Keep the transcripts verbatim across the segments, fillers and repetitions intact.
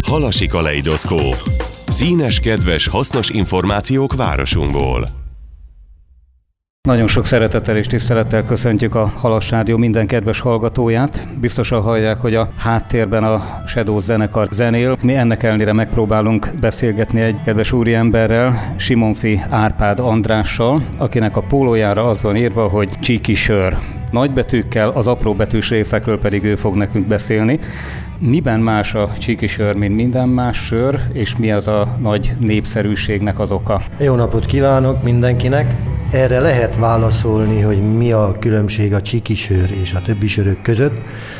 Halasi kaleidoszkóp. Színes, kedves, hasznos információk városunkból. Nagyon sok szeretettel és tisztelettel köszöntjük a Halas Rádió minden kedves hallgatóját. Biztosan hallják, hogy a háttérben a Shadows zenekar zenél. Mi ennek ellenére megpróbálunk beszélgetni egy kedves úriemberrel, Simonfi Árpád Andrással, akinek a pólójára az van írva, hogy Csíki sör. Nagybetűkkel, az apró betűs részekről pedig ő fog nekünk beszélni. Miben más a csíki sör, mint minden más sör, és mi az a nagy népszerűségnek az oka? Jó napot kívánok mindenkinek! Erre lehet válaszolni, hogy mi a különbség a csíki sör és a többi sörök között,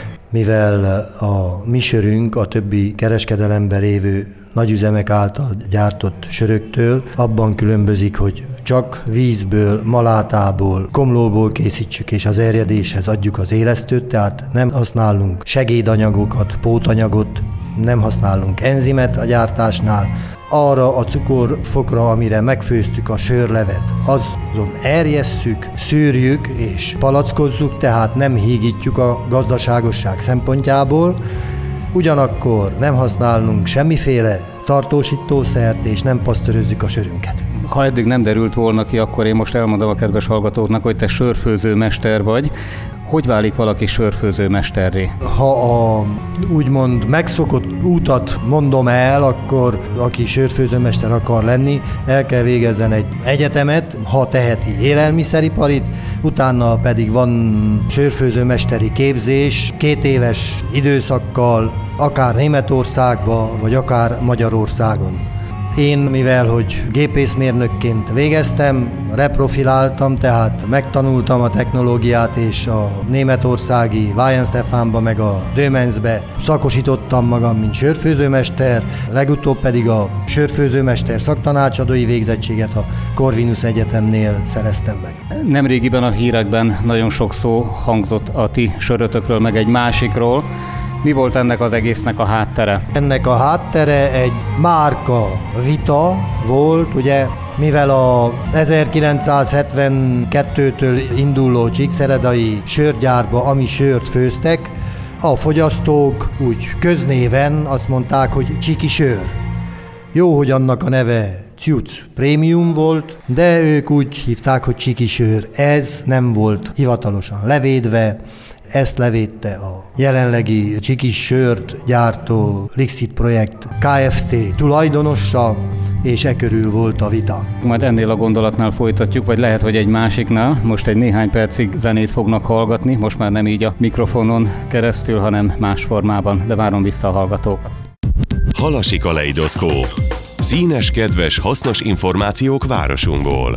mivel a mi sörünk a többi kereskedelemben lévő nagyüzemek által gyártott söröktől abban különbözik, hogy csak vízből, malátából, komlóból készítsük, és az erjedéshez adjuk az élesztőt, tehát nem használunk segédanyagokat, pótanyagot, nem használunk enzimet a gyártásnál. Arra a cukorfokra, amire megfőztük a sörlevet, azon erjesszük, szűrjük és palackozzuk, tehát nem hígítjuk a gazdaságosság szempontjából. Ugyanakkor nem használunk semmiféle tartósítószert, és nem pasztörözzük a sörünket. Ha eddig nem derült volna ki, akkor én most elmondom a kedves hallgatóknak, hogy te sörfőzőmester vagy. Hogy válik valaki sörfőzőmesterré? Ha a úgymond megszokott útat mondom el, akkor aki sörfőzőmester akar lenni, el kell végezzen egy egyetemet, ha teheti élelmiszeriparit, utána pedig van sörfőzőmesteri képzés, két éves időszakkal, akár Németországban, vagy akár Magyarországon. Én, mivel hogy gépészmérnökként végeztem, reprofiláltam, tehát megtanultam a technológiát, és a németországi Weihenstephanba meg a Dömensbe szakosítottam magam, mint sörfőzőmester, legutóbb pedig a sörfőzőmester szaktanácsadói végzettséget a Corvinus Egyetemnél szereztem meg. Nemrégiben a hírekben nagyon sok szó hangzott a ti sörötökről, meg egy másikról. Mi volt ennek az egésznek a háttere? Ennek a háttere egy márka vita volt, ugye, mivel a ezerkilencszázhetvenkettőtől induló csíkszeredai sörgyárba, ami sört főztek, a fogyasztók úgy köznéven azt mondták, hogy csíki sör. Jó, hogy annak a neve Ciuc Prémium volt, de ők úgy hívták, hogy csíki sör. Ez nem volt hivatalosan levédve. Ezt levédte a jelenlegi csíki sört gyártó Lixit Projekt Kft. Tulajdonosa, és e körül volt a vita. Majd ennél a gondolatnál folytatjuk, vagy lehet, hogy egy másiknál. Most egy néhány percig zenét fognak hallgatni, most már nem így a mikrofonon keresztül, hanem más formában, de várom vissza a hallgatókat. Halasi kaleidoszkóp. Színes, kedves, hasznos információk városunkból.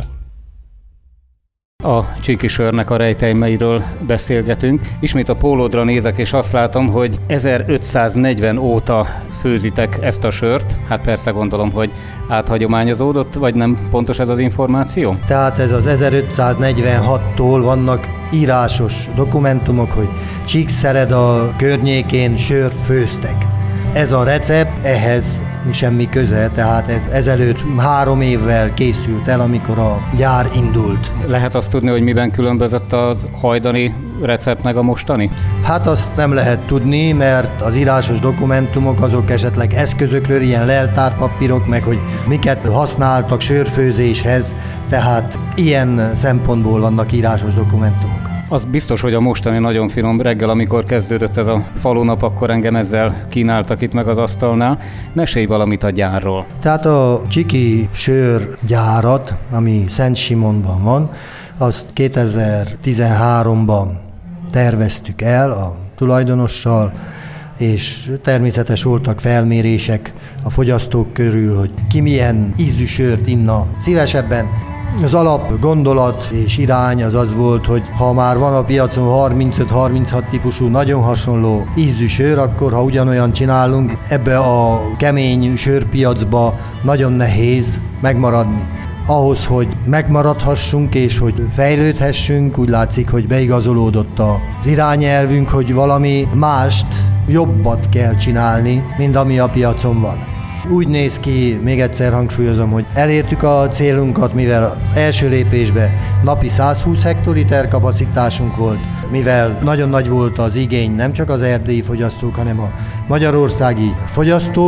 A csíki sörnek a rejtelmeiről beszélgetünk. Ismét a pólódra nézek, és azt látom, hogy ezerötszáznegyven óta főzitek ezt a sört. Hát persze gondolom, hogy áthagyományozódott, vagy nem pontos ez az információ? Tehát ez az ezerötszáznegyvenhattól vannak írásos dokumentumok, hogy Csíkszereda környékén sört főztek. Ez a recept ehhez semmi köze, tehát ez ezelőtt három évvel készült el, amikor a gyár indult. Lehet azt tudni, hogy miben különbözött az hajdani recept meg a mostani? Hát azt nem lehet tudni, mert az írásos dokumentumok azok esetleg eszközökről, ilyen leltárpapírok, meg hogy miket használtak sörfőzéshez, tehát ilyen szempontból vannak írásos dokumentumok. Az biztos, hogy a mostani nagyon finom. Reggel, amikor kezdődött ez a falunap, akkor engem ezzel kínáltak itt meg az asztalnál. Mesélj valamit a gyárról. Tehát a csíki sörgyárat, ami Szent Simonban van, azt kétezer-tizenháromban terveztük el a tulajdonossal, és természetes voltak felmérések a fogyasztók körül, hogy ki milyen ízű sört inna szívesebben. Az alap gondolat és irány az az volt, hogy ha már van a piacon harmincöt-harminchat típusú nagyon hasonló ízű sör, akkor ha ugyanolyan csinálunk, ebbe a kemény sörpiacba nagyon nehéz megmaradni. Ahhoz, hogy megmaradhassunk és hogy fejlődhessünk, úgy látszik, hogy beigazolódott az irányelvünk, hogy valami mást, jobbat kell csinálni, mint ami a piacon van. Úgy néz ki, még egyszer hangsúlyozom, hogy elértük a célunkat, mivel az első lépésben napi százhúsz hektoliter kapacitásunk volt, mivel nagyon nagy volt az igény nem csak az erdélyi fogyasztók, hanem a magyarországi fogyasztók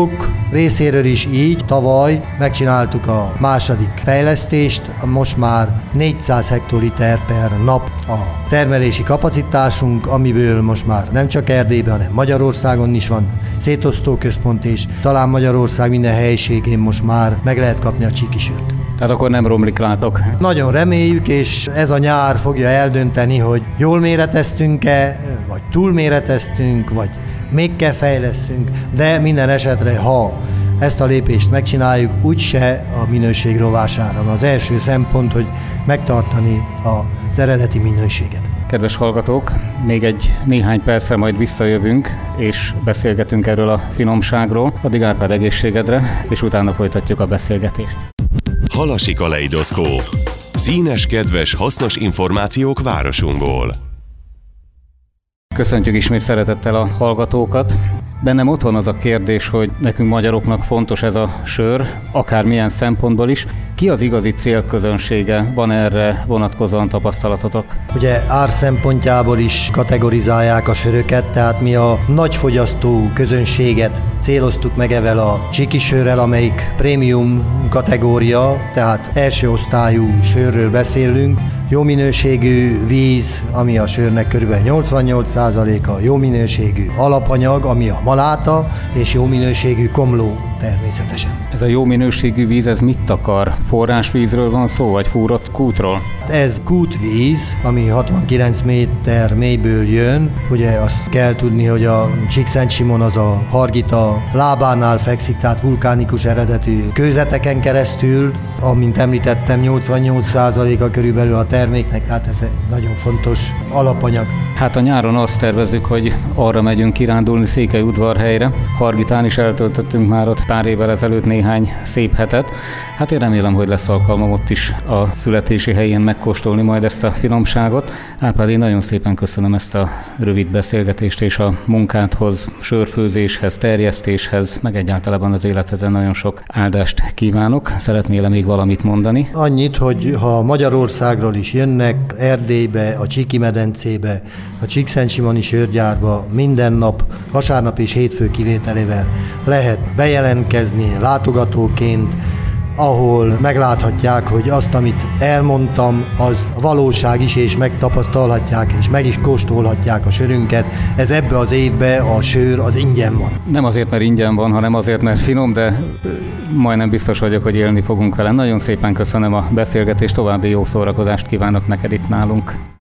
részéről is így. Tavaly megcsináltuk a második fejlesztést, most már négyszáz hektoliter per nap a termelési kapacitásunk, amiből most már nem csak Erdélyben, hanem Magyarországon is van szétosztó központ, és talán Magyarország minden helyiségén most már meg lehet kapni a csikisört. Tehát akkor nem romlik, látok. Nagyon reméljük, és ez a nyár fogja eldönteni, hogy jól méreteztünk-e, vagy túlméreteztünk, vagy még kell fejlesztünk, de minden esetre, ha ezt a lépést megcsináljuk, úgyse a minőség rovására. Az első szempont, hogy megtartani az eredeti minőséget. Kedves hallgatók, még egy néhány percre majd visszajövünk, és beszélgetünk erről a finomságról. Addig Árpád, egészségedre, és utána folytatjuk a beszélgetést. Halasi kaleidoszkóp. Színes, kedves, hasznos információk városunkból. Köszöntjük ismét szeretettel a hallgatókat. Bennem ott van az a kérdés, hogy nekünk magyaroknak fontos ez a sör, akármilyen szempontból is. Ki az igazi célközönsége? Van erre vonatkozóan tapasztalatotok? Ugye ár szempontjából is kategorizálják a söröket, tehát mi a nagyfogyasztó közönséget céloztuk meg evel a csikisörrel, amelyik prémium kategória, tehát első osztályú sörről beszélünk. Jó minőségű víz, ami a sörnek kb. nyolcvannyolc százaléka, jó minőségű alapanyag, ami a maláta, és jó minőségű komló természetesen. Ez a jó minőségű víz, ez mit akar? Forrásvízről van szó, vagy fúrott kútról? Ez kútvíz, ami hatvankilenc méter mélyből jön. Ugye azt kell tudni, hogy a Csíkszentsimon az a Hargita lábánál fekszik, tehát vulkánikus eredetű kőzeteken keresztül, amint említettem, nyolcvannyolc százaléka körülbelül a terméknek, tehát ez egy nagyon fontos alapanyag. Hát a nyáron azt tervezzük, hogy arra megyünk kirándulni Székelyudvarhelyre. Hargitán is eltöltöttünk már ott pár évvel ezelőtt néhány szép hetet. Hát én remélem, hogy lesz alkalmam ott is a születési helyén megkóstolni majd ezt a finomságot. Árpád, én nagyon szépen köszönöm ezt a rövid beszélgetést, és a munkádhoz, sörfőzéshez, terjesztéshez, meg egyáltalán az életedben nagyon sok áldást kívánok. Szeretnél még valamit mondani? Annyit, hogy ha Magyarországról is jönnek Erdélybe, a Csíki-medencébe, a Csíkszentsimoni sörgyárba minden nap, vasárnap és hétfő kivételével lehet bejelentkezni látogatóként, ahol megláthatják, hogy azt, amit elmondtam, az valóság is, és megtapasztalhatják, és meg is kóstolhatják a sörünket. Ez ebbe az évbe a sör az ingyen van. Nem azért, mert ingyen van, hanem azért, mert finom, de majdnem biztos vagyok, hogy élni fogunk vele. Nagyon szépen köszönöm a beszélgetést, további jó szórakozást kívánok neked itt nálunk.